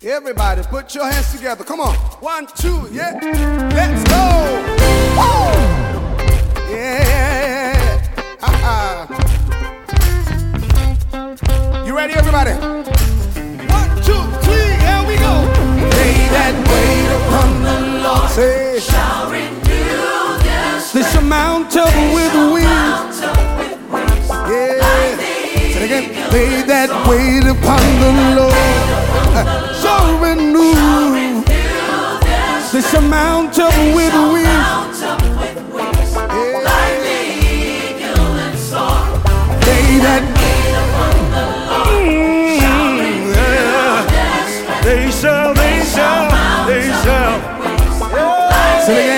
Everybody, put your hands together. Come on. 1, 2, yeah. Let's go. Woo! Yeah. You ready, everybody? 1, 2, 3, here we go. They that wait upon the Lord shall renew their strength. They shall mount up with wings. Yeah. Say it again. They that wait upon the Lord shall renew. They shall mount up with wings. Like the eagle and soar. They that wait upon the Lord shall renew their strength. They shall. Say it again.